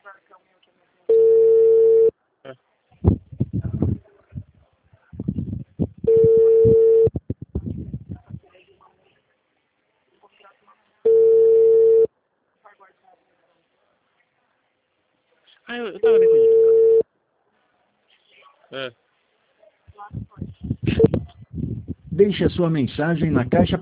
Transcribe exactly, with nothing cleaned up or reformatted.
Ah, eu, eu tava me confundindo. É. Deixe a sua mensagem na caixa